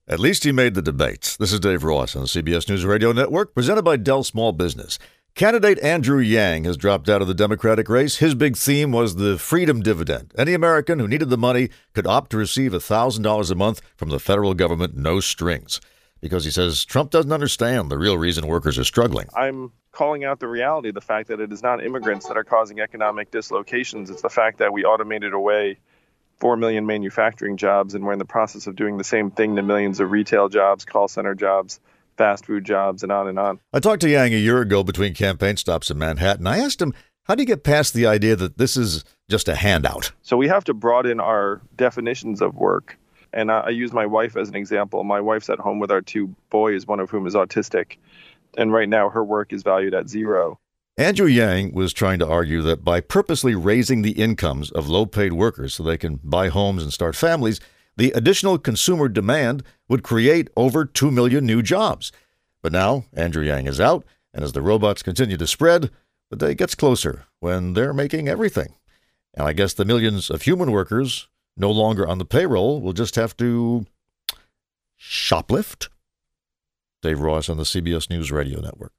At least he made the debate. This is Dave Ross on the CBS News Radio Network, presented by Dell Small Business. Candidate Andrew Yang has dropped out of the Democratic race. His big theme was the freedom dividend. Any American who needed the money could opt to receive $1,000 a month from the federal government, no strings. Because he says Trump doesn't understand the real reason workers are struggling. I'm calling out the reality, the fact that it is not immigrants that are causing economic dislocations. It's the fact that we automated away 4 million manufacturing jobs, and we're in the process of doing the same thing to millions of retail jobs, call center jobs, fast food jobs, and on and on. I talked to Yang a year ago between campaign stops in Manhattan. I asked him, how do you get past the idea that this is just a handout? So we have to broaden our definitions of work. And I use my wife as an example. My wife's at home with our 2 boys, one of whom is autistic. And right now her work is valued at $0. Andrew Yang was trying to argue that by purposely raising the incomes of low-paid workers so they can buy homes and start families, the additional consumer demand would create over 2 million new jobs. But now Andrew Yang is out, and as the robots continue to spread, the day gets closer when they're making everything. And I guess the millions of human workers no longer on the payroll will just have to shoplift. Dave Ross on the CBS News Radio Network.